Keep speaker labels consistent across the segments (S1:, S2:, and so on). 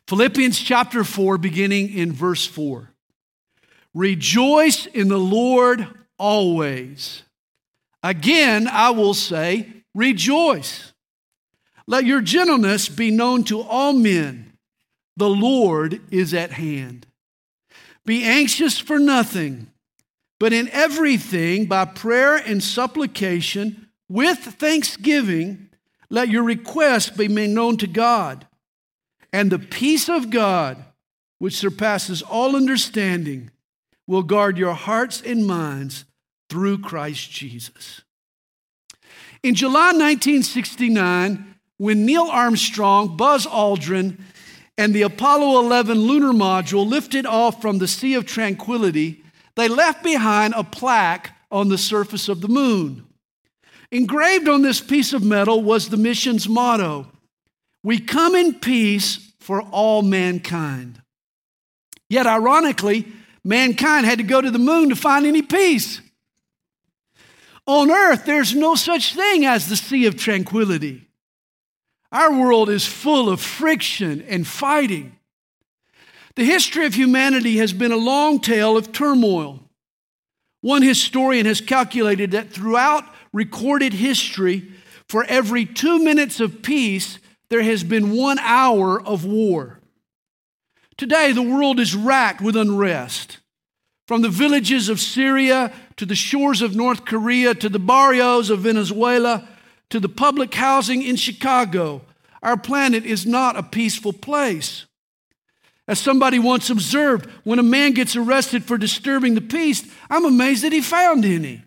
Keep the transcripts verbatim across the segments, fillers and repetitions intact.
S1: Philippians chapter four, beginning in verse four. Rejoice in the Lord always. Again, I will say, rejoice. Let your gentleness be known to all men. The Lord is at hand. Be anxious for nothing, but in everything, by prayer and supplication, with thanksgiving, let your requests be made known to God. And the peace of God, which surpasses all understanding, will guard your hearts and minds through Christ Jesus. In July nineteen sixty-nine, when Neil Armstrong, Buzz Aldrin, and the Apollo eleven lunar module lifted off from the Sea of Tranquility, they left behind a plaque on the surface of the moon. Engraved on this piece of metal was the mission's motto, "We come in peace for all mankind." Yet ironically, mankind had to go to the moon to find any peace. On earth, there's no such thing as the Sea of Tranquility. Our world is full of friction and fighting. The history of humanity has been a long tale of turmoil. One historian has calculated that throughout recorded history, for every two minutes of peace, there has been one hour of war. Today, the world is racked with unrest. From the villages of Syria to the shores of North Korea to the barrios of Venezuela to the public housing in Chicago, our planet is not a peaceful place. As somebody once observed, when a man gets arrested for disturbing the peace, I'm amazed that he found any.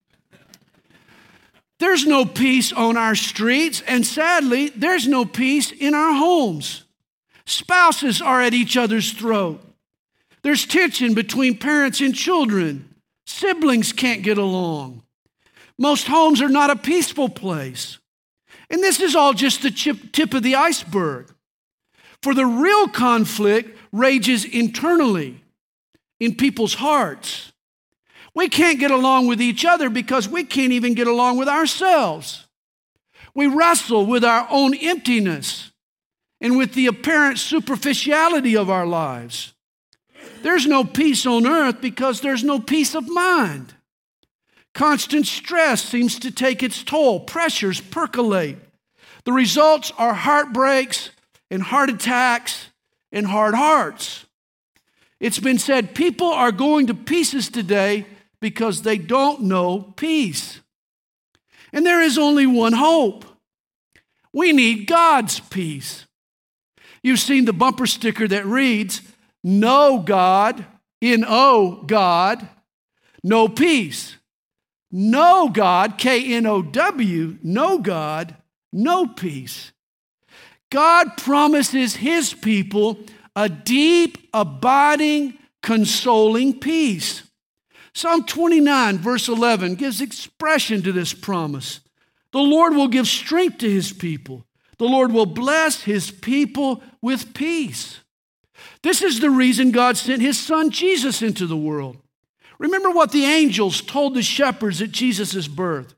S1: There's no peace on our streets, and sadly, there's no peace in our homes. Spouses are at each other's throat. There's tension between parents and children. Siblings can't get along. Most homes are not a peaceful place. And this is all just the chip, tip of the iceberg. For the real conflict rages internally, in people's hearts. We can't get along with each other because we can't even get along with ourselves. We wrestle with our own emptiness and with the apparent superficiality of our lives. There's no peace on earth because there's no peace of mind. Constant stress seems to take its toll. Pressures percolate. The results are heartbreaks and heart attacks and hard hearts. It's been said people are going to pieces today because they don't know peace. And there is only one hope. We need God's peace. You've seen the bumper sticker that reads, "No God, N O God, no peace. No God, K N O W, no God, no peace." God promises His people a deep, abiding, consoling peace. Psalm twenty-nine, verse eleven, gives expression to this promise. The Lord will give strength to His people. The Lord will bless His people with peace. This is the reason God sent His Son Jesus into the world. Remember what the angels told the shepherds at Jesus' birth.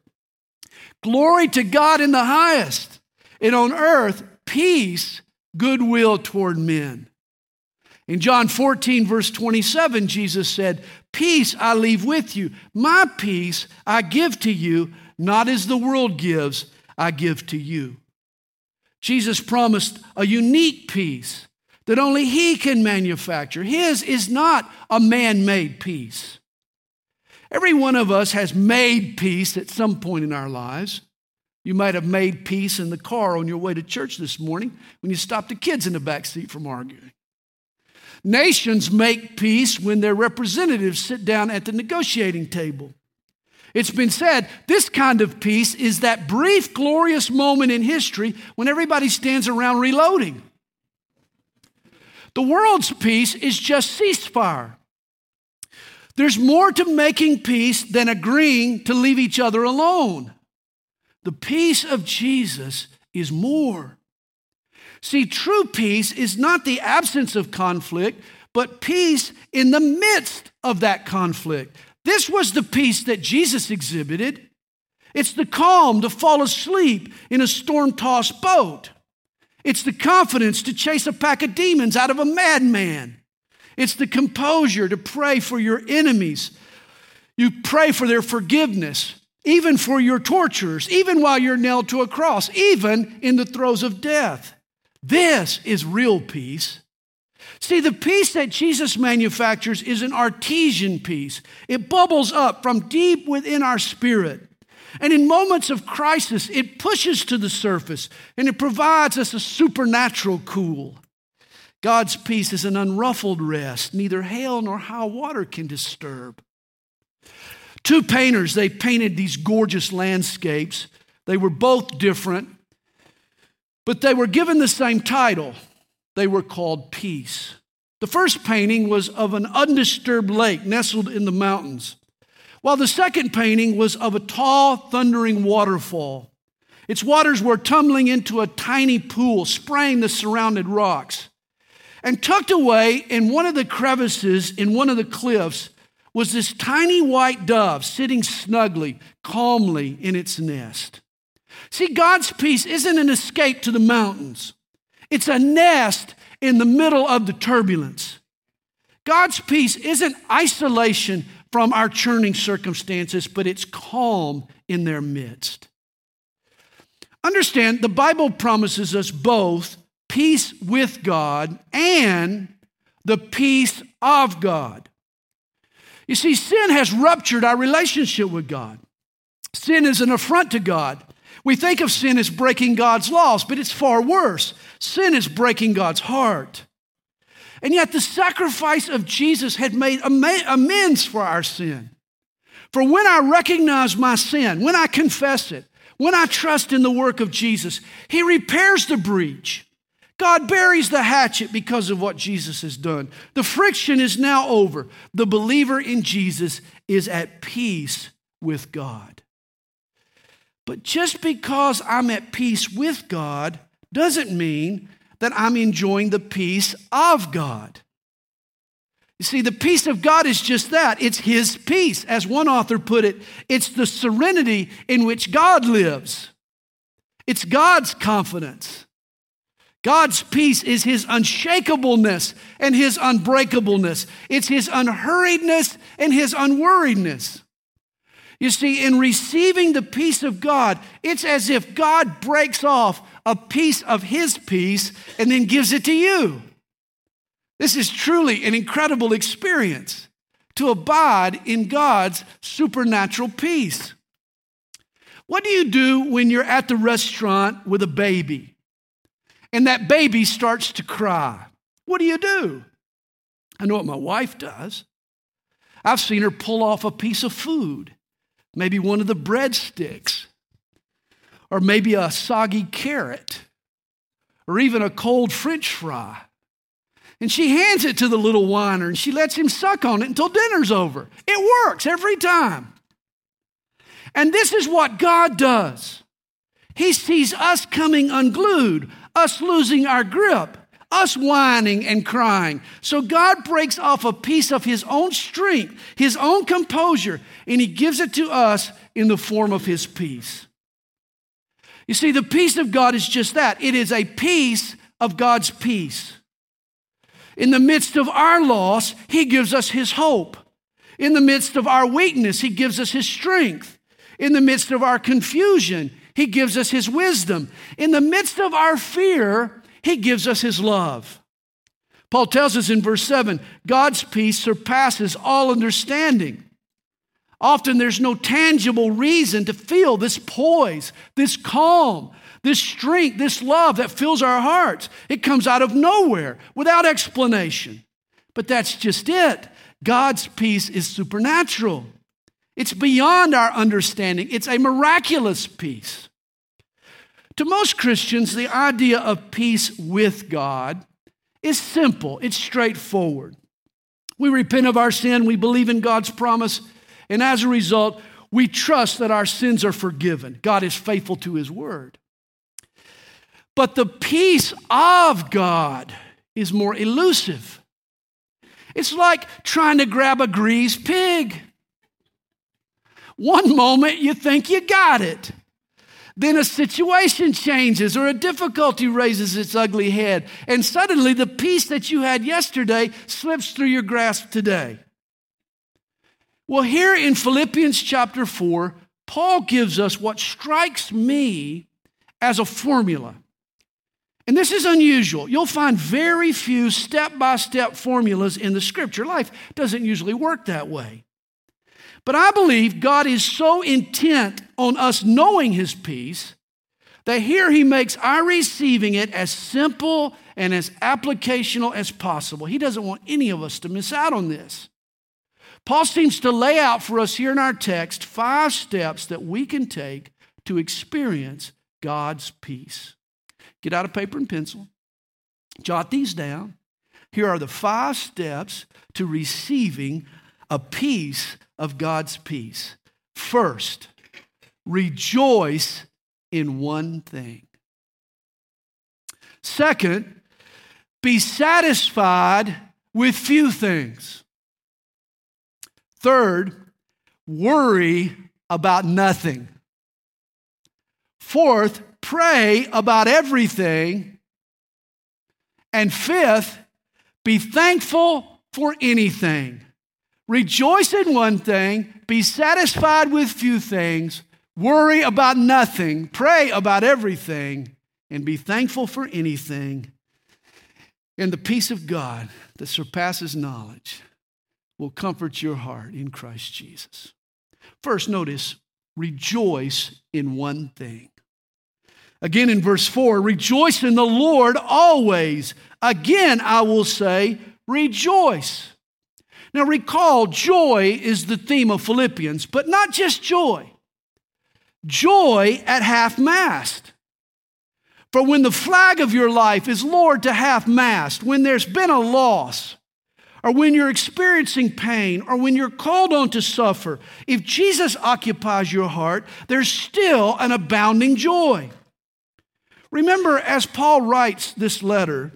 S1: Glory to God in the highest, and on earth, peace, goodwill toward men. In John fourteen, verse twenty-seven, Jesus said, "Peace I leave with you. My peace I give to you, not as the world gives, I give to you." Jesus promised a unique peace that only He can manufacture. His is not a man-made peace. Every one of us has made peace at some point in our lives. You might have made peace in the car on your way to church this morning when you stopped the kids in the back seat from arguing. Nations make peace when their representatives sit down at the negotiating table. It's been said this kind of peace is that brief, glorious moment in history when everybody stands around reloading. The world's peace is just ceasefire. There's more to making peace than agreeing to leave each other alone. The peace of Jesus is more. See, true peace is not the absence of conflict, but peace in the midst of that conflict. This was the peace that Jesus exhibited. It's the calm to fall asleep in a storm-tossed boat. It's the confidence to chase a pack of demons out of a madman. It's the composure to pray for your enemies. You pray for their forgiveness, even for your torturers, even while you're nailed to a cross, even in the throes of death. This is real peace. See, the peace that Jesus manufactures is an artesian peace. It bubbles up from deep within our spirit. And in moments of crisis, it pushes to the surface and it provides us a supernatural cool. God's peace is an unruffled rest, neither hail nor high water can disturb. Two painters, they painted these gorgeous landscapes. They were both different, but they were given the same title. They were called Peace. The first painting was of an undisturbed lake nestled in the mountains, while the second painting was of a tall, thundering waterfall. Its waters were tumbling into a tiny pool, spraying the surrounding rocks. And tucked away in one of the crevices in one of the cliffs was this tiny white dove sitting snugly, calmly in its nest. See, God's peace isn't an escape to the mountains. It's a nest in the middle of the turbulence. God's peace isn't isolation from our churning circumstances, but it's calm in their midst. Understand, the Bible promises us both peace with God and the peace of God. You see, sin has ruptured our relationship with God. Sin is an affront to God. We think of sin as breaking God's laws, but it's far worse. Sin is breaking God's heart. And yet the sacrifice of Jesus had made amends for our sin. For when I recognize my sin, when I confess it, when I trust in the work of Jesus, He repairs the breach. God buries the hatchet because of what Jesus has done. The friction is now over. The believer in Jesus is at peace with God. But just because I'm at peace with God doesn't mean that I'm enjoying the peace of God. You see, the peace of God is just that. It's His peace. As one author put it, it's the serenity in which God lives. It's God's confidence. God's peace is His unshakableness and His unbreakableness. It's His unhurriedness and His unworriedness. You see, in receiving the peace of God, it's as if God breaks off a piece of His peace and then gives it to you. This is truly an incredible experience, to abide in God's supernatural peace. What do you do when you're at the restaurant with a baby and that baby starts to cry? What do you do? I know what my wife does. I've seen her pull off a piece of food, maybe one of the breadsticks, or maybe a soggy carrot, or even a cold French fry. And she hands it to the little whiner, and she lets him suck on it until dinner's over. It works every time. And this is what God does. He sees us coming unglued, us losing our grip, us whining and crying. So God breaks off a piece of His own strength, His own composure, and He gives it to us in the form of His peace. You see, the peace of God is just that. It is a piece of God's peace. In the midst of our loss, He gives us His hope. In the midst of our weakness, He gives us His strength. In the midst of our confusion, He gives us His wisdom. In the midst of our fear, He gives us His love. Paul tells us in verse seven, God's peace surpasses all understanding. Often there's no tangible reason to feel this poise, this calm, this strength, this love that fills our hearts. It comes out of nowhere without explanation. But that's just it. God's peace is supernatural. It's beyond our understanding. It's a miraculous peace. To most Christians, the idea of peace with God is simple. It's straightforward. We repent of our sin. We believe in God's promise. And as a result, we trust that our sins are forgiven. God is faithful to His word. But the peace of God is more elusive. It's like trying to grab a greased pig. One moment you think you got it. Then a situation changes or a difficulty raises its ugly head, and suddenly the peace that you had yesterday slips through your grasp today. Well, here in Philippians chapter four, Paul gives us what strikes me as a formula. And this is unusual. You'll find very few step-by-step formulas in the Scripture. Life doesn't usually work that way. But I believe God is so intent on us knowing His peace that here He makes our receiving it as simple and as applicational as possible. He doesn't want any of us to miss out on this. Paul seems to lay out for us here in our text five steps that we can take to experience God's peace. Get out a paper and pencil. Jot these down. Here are the five steps to receiving a piece of God's peace. First, rejoice in one thing. Second, be satisfied with few things. Third, worry about nothing. Fourth, pray about everything. And fifth, be thankful for anything. Rejoice in one thing, be satisfied with few things, worry about nothing, pray about everything, and be thankful for anything. And the peace of God that surpasses knowledge will comfort your heart in Christ Jesus. First, notice, rejoice in one thing. Again in verse four, rejoice in the Lord always. Again, I will say, rejoice. Now recall, joy is the theme of Philippians, but not just joy. Joy at half-mast. For when the flag of your life is lowered to half-mast, when there's been a loss, or when you're experiencing pain, or when you're called on to suffer, if Jesus occupies your heart, there's still an abounding joy. Remember, as Paul writes this letter,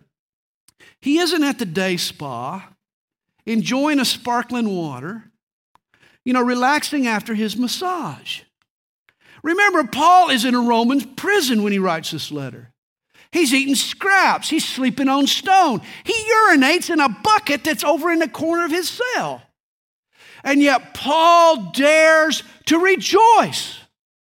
S1: he isn't at the day spa, enjoying a sparkling water, you know, relaxing after his massage. Remember, Paul is in a Roman prison when he writes this letter. He's eating scraps. He's sleeping on stone. He urinates in a bucket that's over in the corner of his cell. And yet Paul dares to rejoice.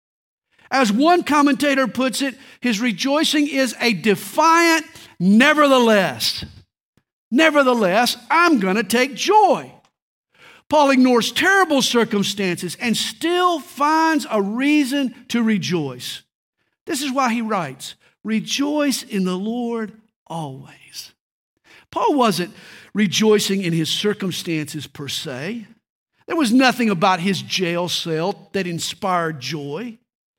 S1: As one commentator puts it, his rejoicing is a defiant nevertheless. Nevertheless, I'm going to take joy. Paul ignores terrible circumstances and still finds a reason to rejoice. This is why he writes, rejoice in the Lord always. Paul wasn't rejoicing in his circumstances per se. There was nothing about his jail cell that inspired joy.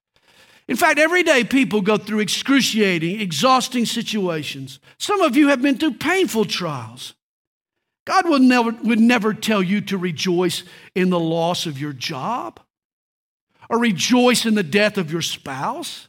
S1: In fact, every day people go through excruciating, exhausting situations. Some of you have been through painful trials. God would never, would never tell you to rejoice in the loss of your job or rejoice in the death of your spouse.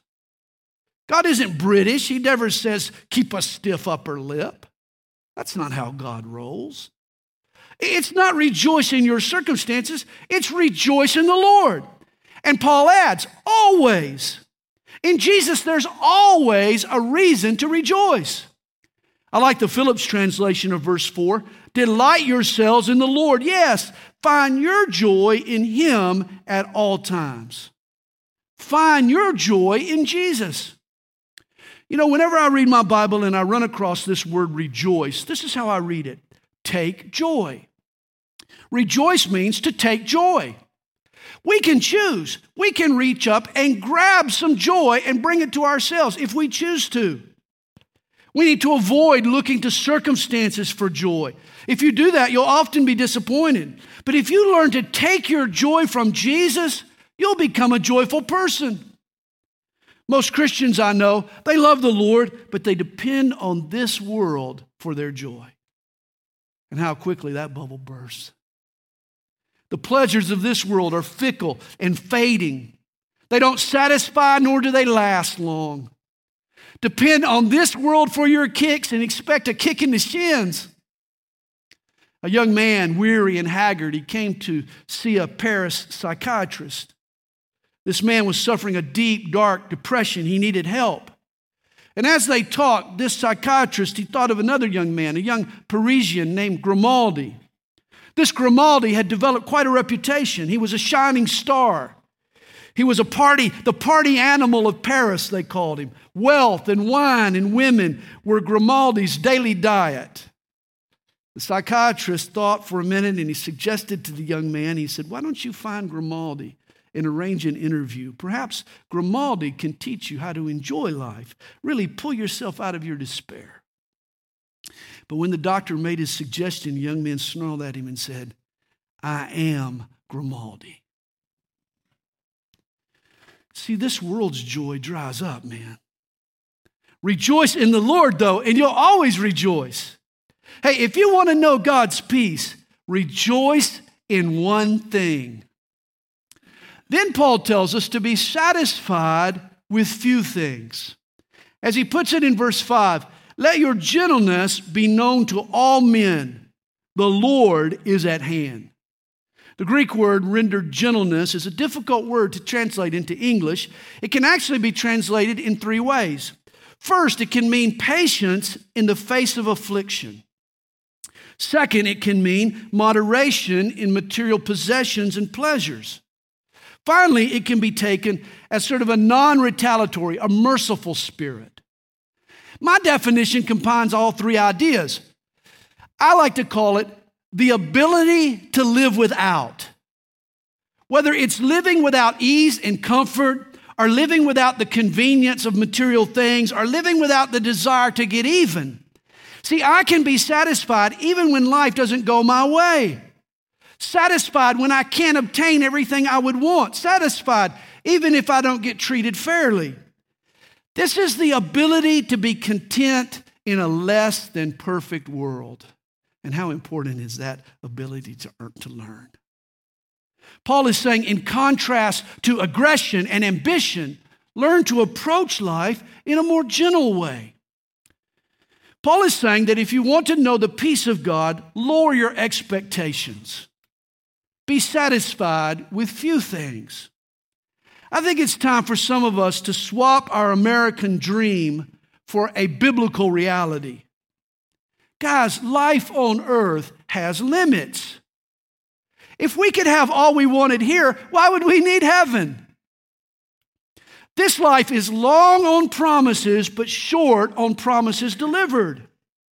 S1: God isn't British. He never says, keep a stiff upper lip. That's not how God rolls. It's not rejoice in your circumstances. It's rejoice in the Lord. And Paul adds, always. In Jesus, there's always a reason to rejoice. I like the Phillips translation of verse four. Delight yourselves in the Lord. Yes, find your joy in Him at all times. Find your joy in Jesus. You know, whenever I read my Bible and I run across this word rejoice, this is how I read it. Take joy. Rejoice means to take joy. We can choose. We can reach up and grab some joy and bring it to ourselves if we choose to. We need to avoid looking to circumstances for joy. If you do that, you'll often be disappointed. But if you learn to take your joy from Jesus, you'll become a joyful person. Most Christians I know, they love the Lord, but they depend on this world for their joy. And how quickly that bubble bursts. The pleasures of this world are fickle and fading. They don't satisfy, nor do they last long. Depend on this world for your kicks and expect a kick in the shins. A young man, weary and haggard, he came to see a Paris psychiatrist. This man was suffering a deep, dark depression. He needed help. And as they talked, this psychiatrist, he thought of another young man, a young Parisian named Grimaldi. This Grimaldi had developed quite a reputation. He was a shining star. He was a party, the party animal of Paris, they called him. Wealth and wine and women were Grimaldi's daily diet. The psychiatrist thought for a minute and he suggested to the young man, he said, "Why don't you find Grimaldi and arrange an interview? Perhaps Grimaldi can teach you how to enjoy life. Really pull yourself out of your despair." But when the doctor made his suggestion, the young man snarled at him and said, "I am Grimaldi." See, this world's joy dries up, man. Rejoice in the Lord, though, and you'll always rejoice. Hey, if you want to know God's peace, rejoice in one thing. Then Paul tells us to be satisfied with few things. As he puts it in verse five, let your gentleness be known to all men. The Lord is at hand. The Greek word rendered gentleness is a difficult word to translate into English. It can actually be translated in three ways. First, it can mean patience in the face of affliction. Second, it can mean moderation in material possessions and pleasures. Finally, it can be taken as sort of a non-retaliatory, a merciful spirit. My definition combines all three ideas. I like to call it the ability to live without. Whether it's living without ease and comfort, or living without the convenience of material things, or living without the desire to get even. See, I can be satisfied even when life doesn't go my way. Satisfied when I can't obtain everything I would want. Satisfied even if I don't get treated fairly. This is the ability to be content in a less than perfect world. And how important is that ability to, earn, to learn? Paul is saying, in contrast to aggression and ambition, learn to approach life in a more gentle way. Paul is saying that if you want to know the peace of God, lower your expectations. Be satisfied with few things. I think it's time for some of us to swap our American dream for a biblical reality. Guys, life on earth has limits. If we could have all we wanted here, why would we need heaven? This life is long on promises, but short on promises delivered.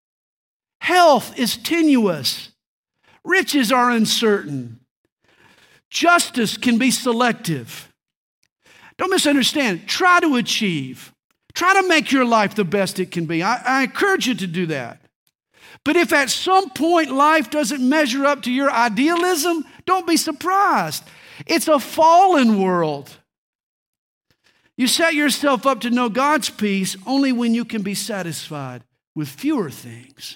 S1: Health is tenuous. Riches are uncertain. Justice can be selective. Don't misunderstand. Try to achieve. Try to make your life the best it can be. I, I encourage you to do that. But if at some point life doesn't measure up to your idealism, don't be surprised. It's a fallen world. You set yourself up to know God's peace only when you can be satisfied with fewer things.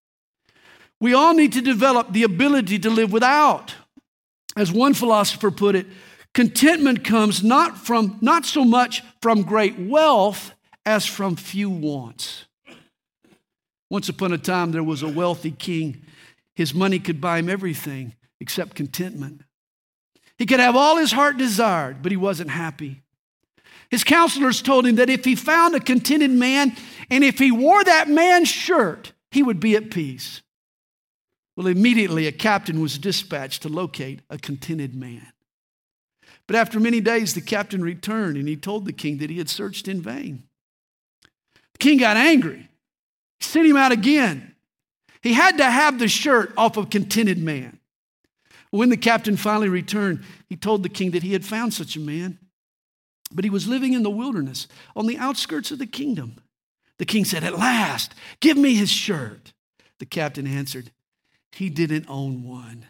S1: We all need to develop the ability to live without. As one philosopher put it, contentment comes not from not so much from great wealth as from few wants. Once upon a time, there was a wealthy king. His money could buy him everything except contentment. He could have all his heart desired, but he wasn't happy. His counselors told him that if he found a contented man and if he wore that man's shirt, he would be at peace. Well, immediately a captain was dispatched to locate a contented man. But after many days, the captain returned and he told the king that he had searched in vain. The king got angry. He sent him out again. He had to have the shirt off of a contented man. When the captain finally returned, he told the king that he had found such a man, but he was living in the wilderness on the outskirts of the kingdom. The king said, "At last, give me his shirt." The captain answered, "He didn't own one."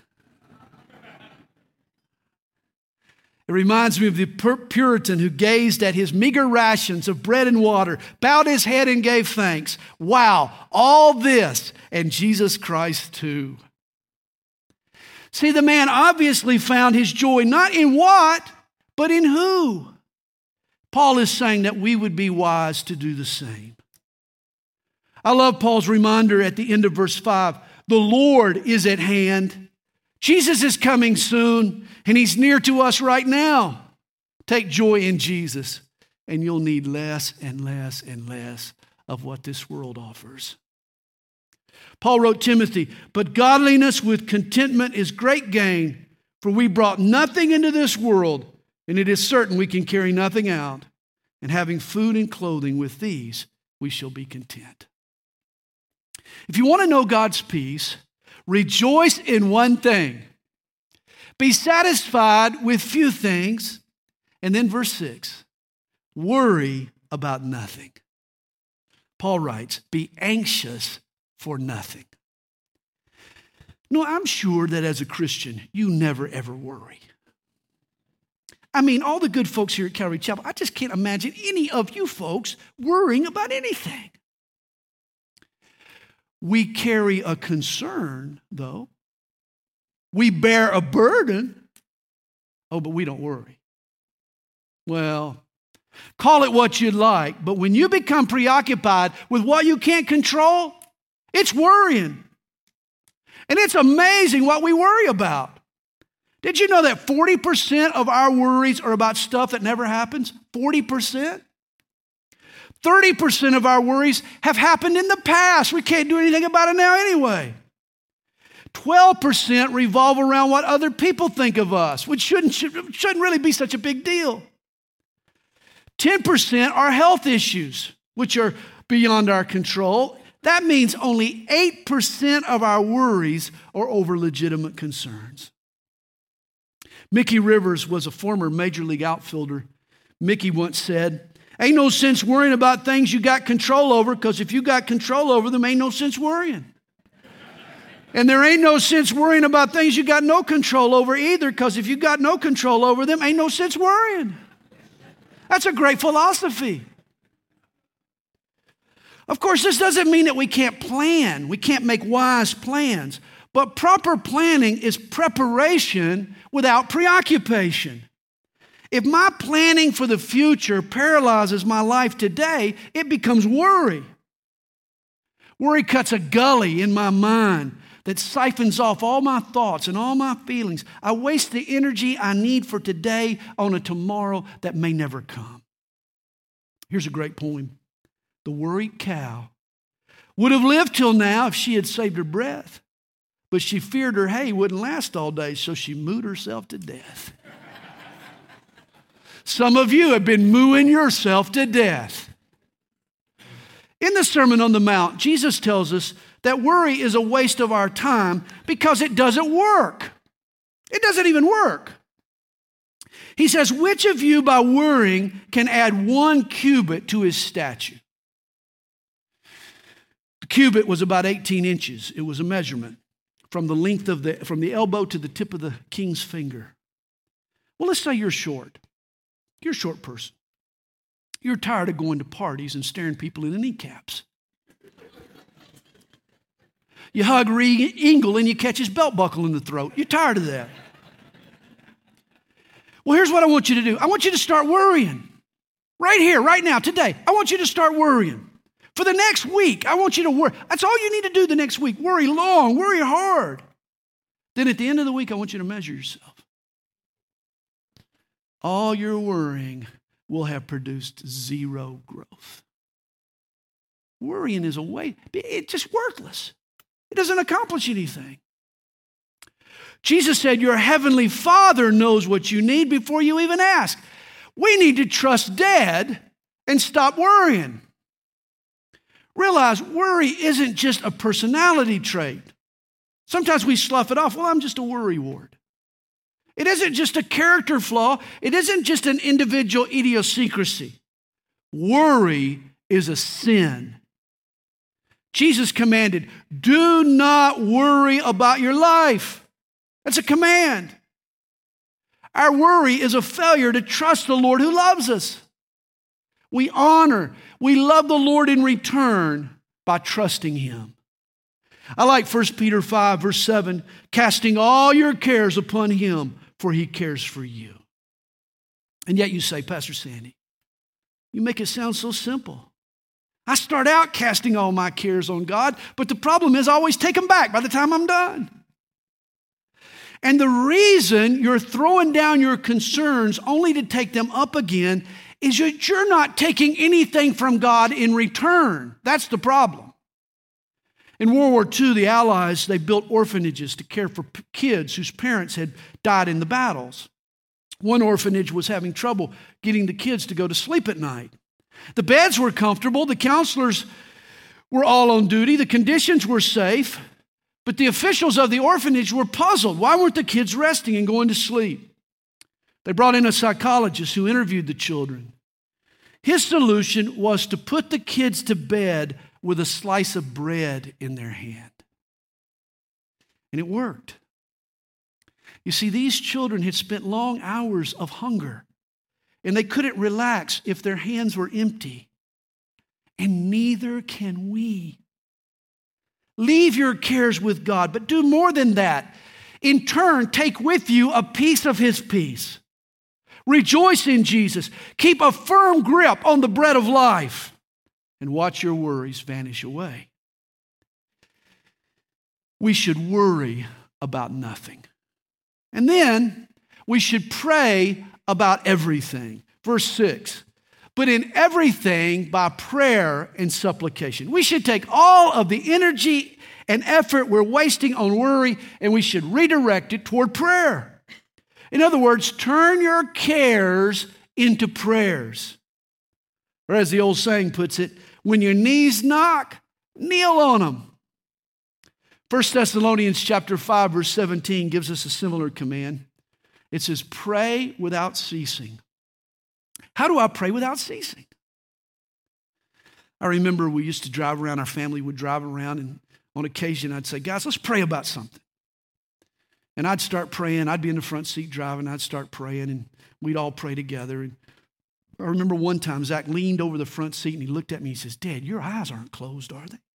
S1: It reminds me of the Puritan who gazed at his meager rations of bread and water, bowed his head and gave thanks. Wow, all this and Jesus Christ too. See, the man obviously found his joy not in what, but in who. Paul is saying that we would be wise to do the same. I love Paul's reminder at the end of verse five. The Lord is at hand. Jesus is coming soon, and he's near to us right now. Take joy in Jesus, and you'll need less and less and less of what this world offers. Paul wrote Timothy, but godliness with contentment is great gain, for we brought nothing into this world, and it is certain we can carry nothing out. And having food and clothing, with these we shall be content. If you want to know God's peace, rejoice in one thing. Be satisfied with few things. And then verse six, worry about nothing. Paul writes, be anxious for nothing. No, I'm sure that as a Christian, you never ever worry. I mean, all the good folks here at Calvary Chapel, I just can't imagine any of you folks worrying about anything. We carry a concern, though. We bear a burden. Oh, but we don't worry. Well, call it what you'd like, but when you become preoccupied with what you can't control, it's worrying. And it's amazing what we worry about. Did you know that forty percent of our worries are about stuff that never happens? forty percent? thirty percent of our worries have happened in the past. We can't do anything about it now anyway. twelve percent revolve around what other people think of us, which shouldn't, shouldn't really be such a big deal. ten percent are health issues, which are beyond our control. That means only eight percent of our worries are over legitimate concerns. Mickey Rivers was a former major league outfielder. Mickey once said, ain't no sense worrying about things you got control over, because if you got control over them, ain't no sense worrying. And there ain't no sense worrying about things you got no control over either, because if you got no control over them, ain't no sense worrying. That's a great philosophy. Of course, this doesn't mean that we can't plan. We can't make wise plans. But proper planning is preparation without preoccupation. If my planning for the future paralyzes my life today, it becomes worry. Worry cuts a gully in my mind that siphons off all my thoughts and all my feelings. I waste the energy I need for today on a tomorrow that may never come. Here's a great poem. The worried cow would have lived till now if she had saved her breath, but she feared her hay wouldn't last all day, so she mooed herself to death. Some of you have been mooing yourself to death. In the Sermon on the Mount, Jesus tells us that worry is a waste of our time because it doesn't work. It doesn't even work. He says, which of you by worrying can add one cubit to his stature? The cubit was about eighteen inches. It was a measurement from the length of the, from the elbow to the tip of the king's finger. Well, let's say you're short. You're a short person. You're tired of going to parties and staring people in the kneecaps. You hug Reed Engel and you catch his belt buckle in the throat. You're tired of that. Well, here's what I want you to do. I want you to start worrying. Right here, right now, today. I want you to start worrying. For the next week, I want you to worry. That's all you need to do the next week. Worry long, worry hard. Then at the end of the week, I want you to measure yourself. All your worrying will have produced zero growth. Worrying is a way, it's just worthless. It doesn't accomplish anything. Jesus said, your heavenly Father knows what you need before you even ask. We need to trust Dad and stop worrying. Realize worry isn't just a personality trait. Sometimes we slough it off. Well, I'm just a worrywart. It isn't just a character flaw. It isn't just an individual idiosyncrasy. Worry is a sin. Jesus commanded, do not worry about your life. That's a command. Our worry is a failure to trust the Lord who loves us. We honor, we love the Lord in return by trusting Him. I like First Peter five, verse seven, casting all your cares upon Him, for He cares for you. And yet you say, Pastor Sandy, you make it sound so simple. I start out casting all my cares on God, but the problem is I always take them back by the time I'm done. And the reason you're throwing down your concerns only to take them up again is that you're not taking anything from God in return. That's the problem. In World War Two, the Allies, they built orphanages to care for p- kids whose parents had died in the battles. One orphanage was having trouble getting the kids to go to sleep at night. The beds were comfortable, the counselors were all on duty, the conditions were safe, but the officials of the orphanage were puzzled. Why weren't the kids resting and going to sleep? They brought in a psychologist who interviewed the children. His solution was to put the kids to bed with a slice of bread in their hand. And it worked. You see, these children had spent long hours of hunger, and they couldn't relax if their hands were empty. And neither can we. Leave your cares with God, but do more than that. In turn, take with you a piece of His peace. Rejoice in Jesus. Keep a firm grip on the bread of life, and watch your worries vanish away. We should worry about nothing. And then we should pray about everything. Verse six. But in everything by prayer and supplication. We should take all of the energy and effort we're wasting on worry, and we should redirect it toward prayer. In other words, turn your cares into prayers. Or as the old saying puts it, when your knees knock, kneel on them. First Thessalonians chapter five, verse seventeen gives us a similar command. It says, pray without ceasing. How do I pray without ceasing? I remember we used to drive around, our family would drive around, and on occasion I'd say, guys, let's pray about something. And I'd start praying. I'd be in the front seat driving. I'd start praying, and we'd all pray together. And I remember one time Zach leaned over the front seat, and he looked at me and he says, Dad, your eyes aren't closed, are they?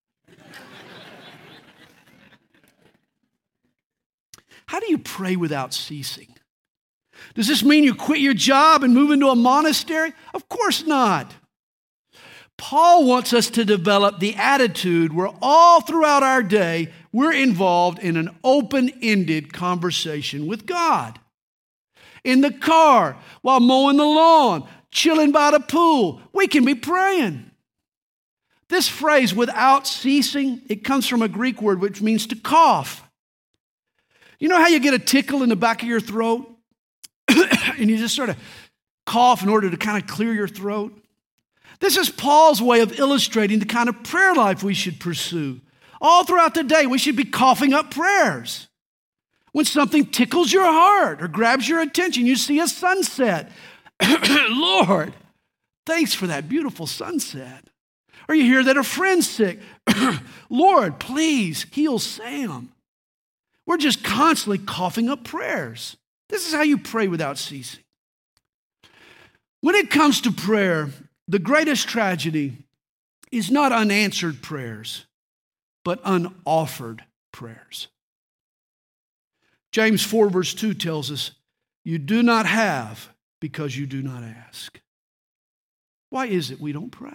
S1: How do you pray without ceasing? Does this mean you quit your job and move into a monastery? Of course not. Paul wants us to develop the attitude where all throughout our day we're involved in an open-ended conversation with God. In the car, while mowing the lawn, chilling by the pool, we can be praying. This phrase, without ceasing, it comes from a Greek word which means to cough. You know how you get a tickle in the back of your throat? And you just sort of cough in order to kind of clear your throat? This is Paul's way of illustrating the kind of prayer life we should pursue. All throughout the day, we should be coughing up prayers. When something tickles your heart or grabs your attention, you see a sunset. Lord, thanks for that beautiful sunset. Or you hear that a friend's sick. Lord, please heal Sam. We're just constantly coughing up prayers. This is how you pray without ceasing. When it comes to prayer, the greatest tragedy is not unanswered prayers, but unoffered prayers. James four verse two tells us, you do not have because you do not ask. Why is it we don't pray?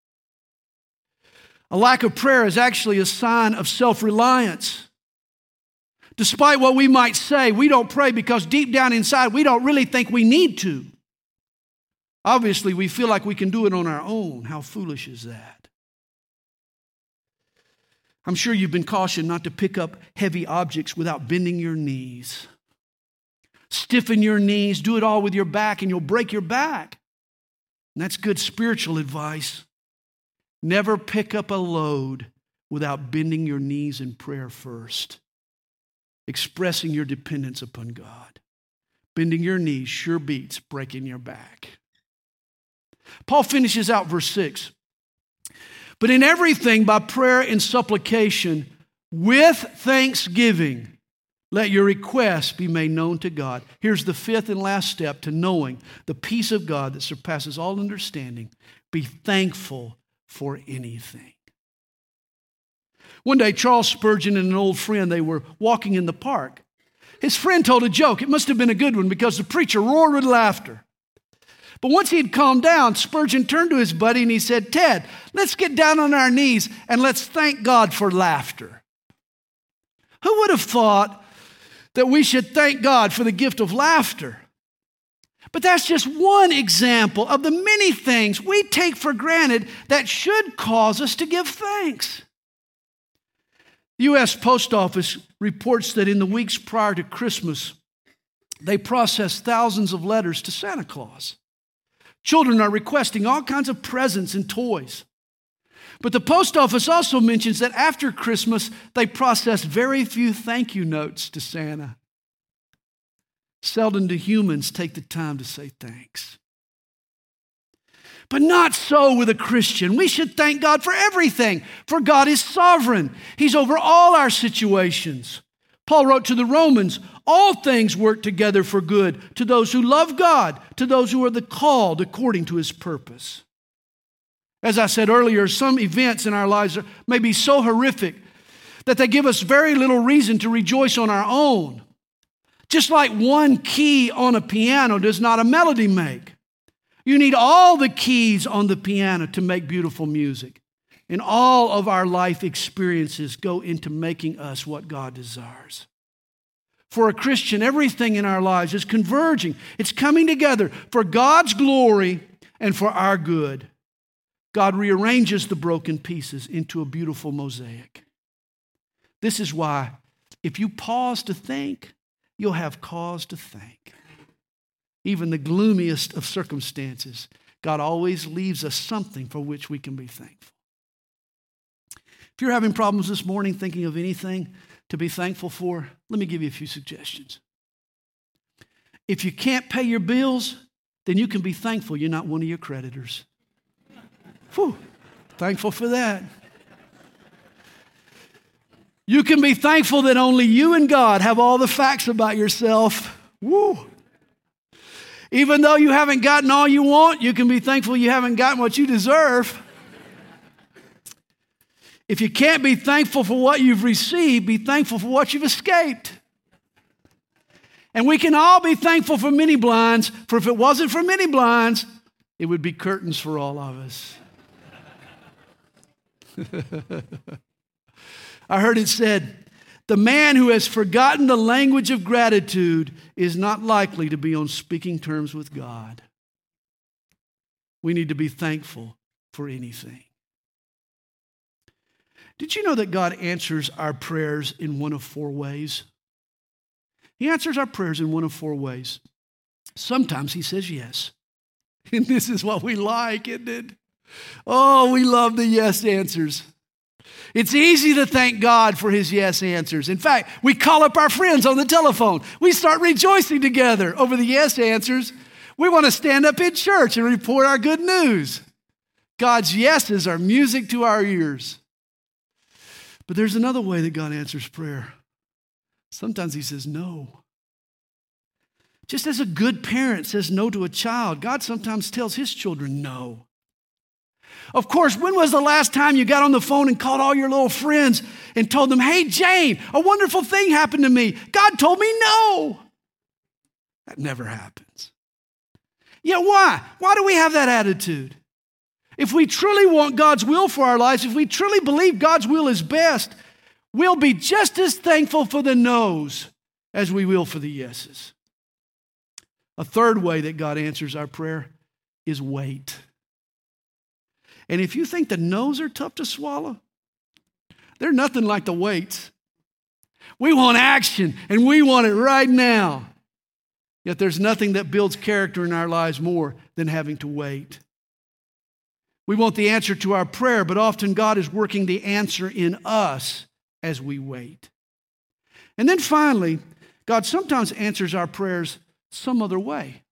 S1: A lack of prayer is actually a sign of self-reliance. Despite what we might say, we don't pray because deep down inside, we don't really think we need to. Obviously, we feel like we can do it on our own. How foolish is that? I'm sure you've been cautioned not to pick up heavy objects without bending your knees. Stiffen your knees, do it all with your back, and you'll break your back. And that's good spiritual advice. Never pick up a load without bending your knees in prayer first. Expressing your dependence upon God. Bending your knees sure beats breaking your back. Paul finishes out verse six. But in everything by prayer and supplication with thanksgiving, let your requests be made known to God. Here's the fifth and last step to knowing the peace of God that surpasses all understanding. Be thankful for anything. One day, Charles Spurgeon and an old friend, they were walking in the park. His friend told a joke. It must have been a good one because the preacher roared with laughter. But once he'd calmed down, Spurgeon turned to his buddy and he said, Ted, let's get down on our knees and let's thank God for laughter. Who would have thought that we should thank God for the gift of laughter. But that's just one example of the many things we take for granted that should cause us to give thanks. The U S Post Office reports that in the weeks prior to Christmas, they process thousands of letters to Santa Claus. Children are requesting all kinds of presents and toys. But the post office also mentions that after Christmas, they process very few thank you notes to Santa. Seldom do humans take the time to say thanks. But not so with a Christian. We should thank God for everything, for God is sovereign. He's over all our situations. Paul wrote to the Romans, all things work together for good to those who love God, to those who are the called according to his purpose. As I said earlier, some events in our lives are, may be so horrific that they give us very little reason to rejoice on our own. Just like one key on a piano does not a melody make. You need all the keys on the piano to make beautiful music. And all of our life experiences go into making us what God desires. For a Christian, everything in our lives is converging. It's coming together for God's glory and for our good. God rearranges the broken pieces into a beautiful mosaic. This is why, if you pause to think, you'll have cause to thank. Even the gloomiest of circumstances, God always leaves us something for which we can be thankful. If you're having problems this morning thinking of anything to be thankful for, let me give you a few suggestions. If you can't pay your bills, then you can be thankful you're not one of your creditors. Whew, thankful for that. You can be thankful that only you and God have all the facts about yourself. Woo. Even though you haven't gotten all you want, you can be thankful you haven't gotten what you deserve. If you can't be thankful for what you've received, be thankful for what you've escaped. And we can all be thankful for many blinds, for if it wasn't for many blinds, it would be curtains for all of us. I heard it said, the man who has forgotten the language of gratitude is not likely to be on speaking terms with God. We need to be thankful for anything. Did you know that God answers our prayers in one of four ways? He answers our prayers in one of four ways. Sometimes he says yes. And this is what we like, isn't it? Oh, we love the yes answers. It's easy to thank God for his yes answers. In fact, we call up our friends on the telephone. We start rejoicing together over the yes answers. We want to stand up in church and report our good news. God's yeses are music to our ears. But there's another way that God answers prayer. Sometimes he says no. Just as a good parent says no to a child, God sometimes tells his children no. Of course, when was the last time you got on the phone and called all your little friends and told them, hey, Jane, a wonderful thing happened to me. God told me no. That never happens. Yeah, why? Why do we have that attitude? If we truly want God's will for our lives, if we truly believe God's will is best, we'll be just as thankful for the no's as we will for the yeses. A third way that God answers our prayer is wait. And if you think the no's are tough to swallow, they're nothing like the waits. We want action, and we want it right now. Yet there's nothing that builds character in our lives more than having to wait. We want the answer to our prayer, but often God is working the answer in us as we wait. And then finally, God sometimes answers our prayers some other way.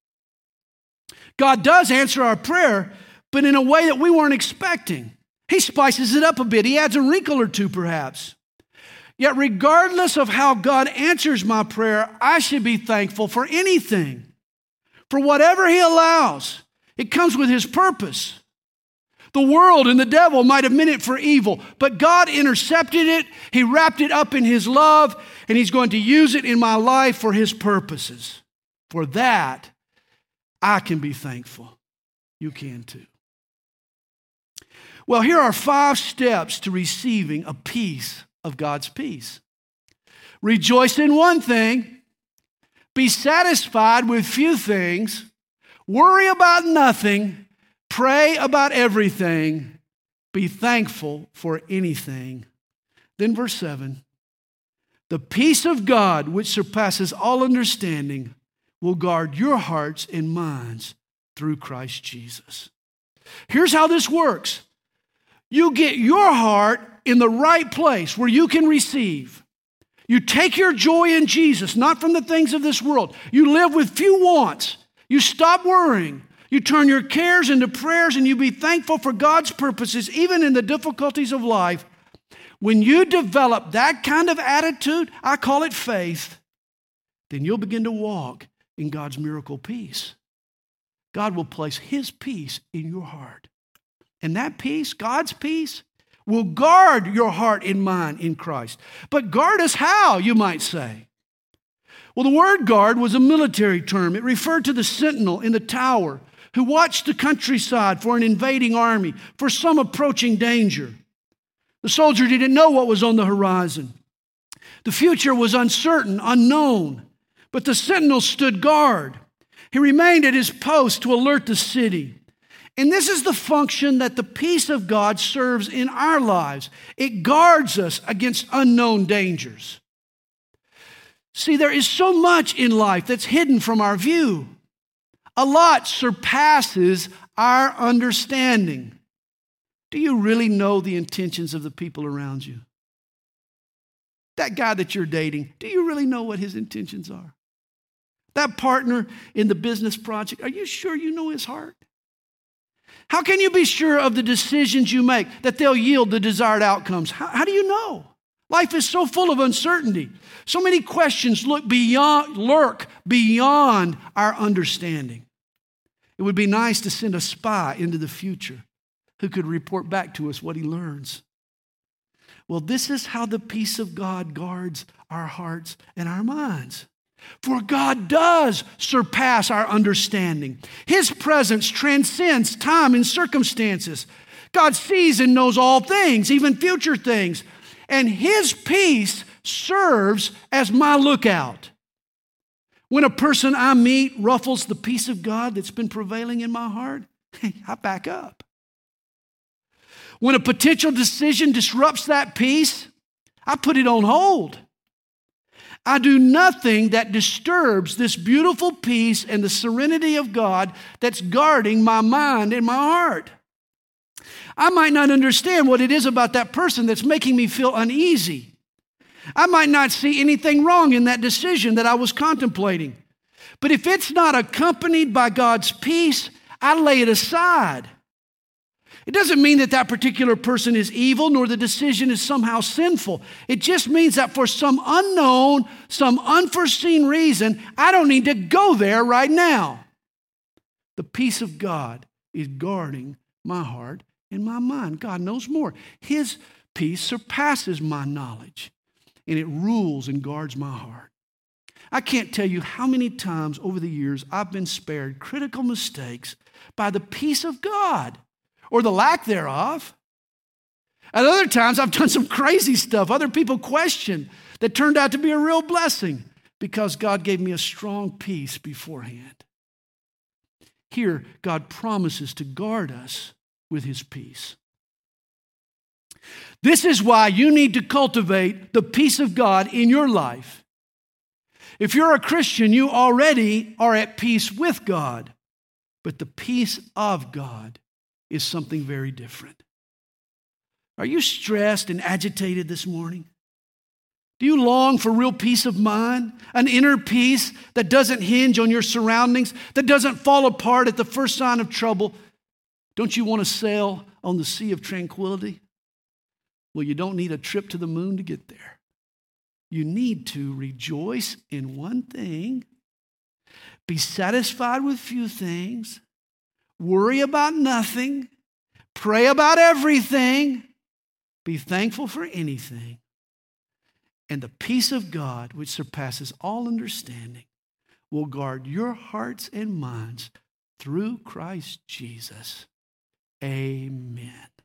S1: God does answer our prayer, but in a way that we weren't expecting. He spices it up a bit. He adds a wrinkle or two, perhaps. Yet regardless of how God answers my prayer, I should be thankful for anything. For whatever he allows, it comes with his purpose. The world and the devil might have meant it for evil, but God intercepted it. He wrapped it up in his love, and he's going to use it in my life for his purposes. For that, I can be thankful. You can too. Well, here are five steps to receiving a piece of God's peace. Rejoice in one thing. Be satisfied with few things. Worry about nothing. Pray about everything. Be thankful for anything. Then verse seven. The peace of God, which surpasses all understanding, will guard your hearts and minds through Christ Jesus. Here's how this works. You get your heart in the right place where you can receive. You take your joy in Jesus, not from the things of this world. You live with few wants. You stop worrying. You turn your cares into prayers, and you be thankful for God's purposes, even in the difficulties of life. When you develop that kind of attitude, I call it faith, then you'll begin to walk in God's miracle peace. God will place His peace in your heart. And that peace, God's peace, will guard your heart and mind in Christ. But guard us how, you might say? Well, the word guard was a military term. It referred to the sentinel in the tower who watched the countryside for an invading army, for some approaching danger. The soldier didn't know what was on the horizon. The future was uncertain, unknown, but the sentinel stood guard. He remained at his post to alert the city. And this is the function that the peace of God serves in our lives. It guards us against unknown dangers. See, there is so much in life that's hidden from our view. A lot surpasses our understanding. Do you really know the intentions of the people around you? That guy that you're dating, do you really know what his intentions are? That partner in the business project, are you sure you know his heart? How can you be sure of the decisions you make, that they'll yield the desired outcomes? How, how do you know? Life is so full of uncertainty. So many questions look beyond, lurk beyond our understanding. It would be nice to send a spy into the future who could report back to us what he learns. Well, this is how the peace of God guards our hearts and our minds. For God does surpass our understanding. His presence transcends time and circumstances. God sees and knows all things, even future things. And His peace serves as my lookout. When a person I meet ruffles the peace of God that's been prevailing in my heart, I back up. When a potential decision disrupts that peace, I put it on hold. I do nothing that disturbs this beautiful peace and the serenity of God that's guarding my mind and my heart. I might not understand what it is about that person that's making me feel uneasy. I might not see anything wrong in that decision that I was contemplating. But if it's not accompanied by God's peace, I lay it aside. It doesn't mean that that particular person is evil, nor the decision is somehow sinful. It just means that for some unknown, some unforeseen reason, I don't need to go there right now. The peace of God is guarding my heart and my mind. God knows more. His peace surpasses my knowledge, and it rules and guards my heart. I can't tell you how many times over the years I've been spared critical mistakes by the peace of God, or the lack thereof. At other times, I've done some crazy stuff other people question that turned out to be a real blessing because God gave me a strong peace beforehand. Here, God promises to guard us with His peace. This is why you need to cultivate the peace of God in your life. If you're a Christian, you already are at peace with God, but the peace of God is something very different. Are you stressed and agitated this morning? Do you long for real peace of mind? An inner peace that doesn't hinge on your surroundings, that doesn't fall apart at the first sign of trouble? Don't you want to sail on the sea of tranquility? Well, you don't need a trip to the moon to get there. You need to rejoice in one thing, be satisfied with few things, worry about nothing, pray about everything, be thankful for anything, and the peace of God, which surpasses all understanding, will guard your hearts and minds through Christ Jesus. Amen.